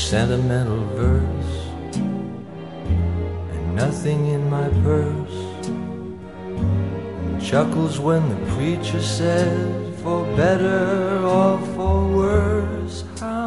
sentimental verse, and nothing in my purse, and chuckles when the preacher says, for better or for worse,